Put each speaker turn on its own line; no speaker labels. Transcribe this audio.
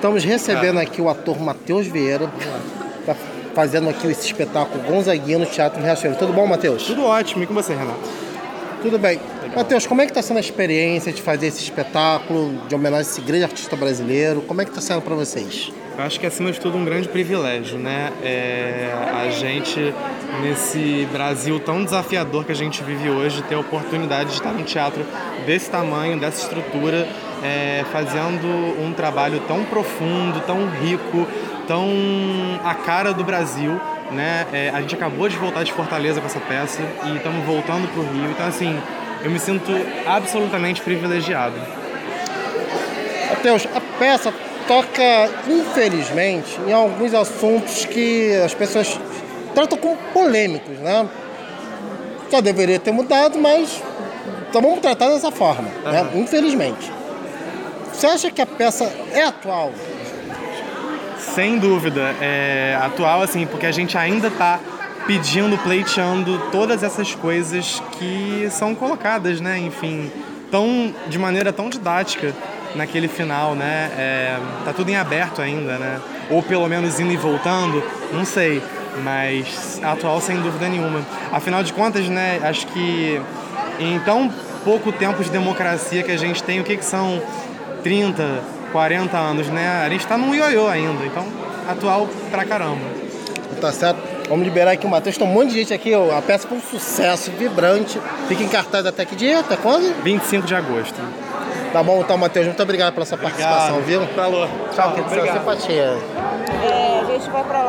Estamos recebendo aqui o ator Matheus Vieira, tá fazendo aqui esse espetáculo Gonzaguinha no Teatro Riachuelo. Tudo bom, Matheus?
Tudo ótimo. E com você, Renato?
Tudo bem. Matheus, como é que está sendo a experiência de fazer esse espetáculo de homenagem a esse grande artista brasileiro? Como é que está sendo para vocês?
Eu acho que, acima de tudo, um grande privilégio, né? A gente, nesse Brasil tão desafiador que a gente vive hoje, ter a oportunidade de estar num teatro desse tamanho, dessa estrutura, fazendo um trabalho tão profundo, tão rico, tão a cara do Brasil, né? A gente acabou de voltar de Fortaleza com essa peça e estamos voltando para o Rio. Então, assim, eu me sinto absolutamente privilegiado.
Matheus, a peça toca, infelizmente, em alguns assuntos que as pessoas tratam como polêmicos, né? Já deveria ter mudado, mas então vamos tratar dessa forma, né? Infelizmente. Você acha que a peça é atual?
Sem dúvida, é atual, assim, porque a gente ainda está pedindo, pleiteando todas essas coisas que são colocadas, né? Enfim, de maneira tão didática naquele final, né? Tá tudo em aberto ainda, né? Ou pelo menos indo e voltando, não sei, mas atual sem dúvida nenhuma. Afinal de contas, né? Acho que em tão pouco tempo de democracia que a gente tem, o que são 30, 40 anos, né? A gente tá num ioiô ainda, então atual pra caramba.
Tá certo. Vamos liberar aqui o Matheus. Tem um monte de gente aqui, a peça foi um sucesso, vibrante. Fica em cartaz até que dia? Até quando?
25 de agosto.
Tá bom, então, Matheus, muito obrigado pela sua participação, viu?
Falou.
Tchau, que simpatia.
A gente vai pra lá.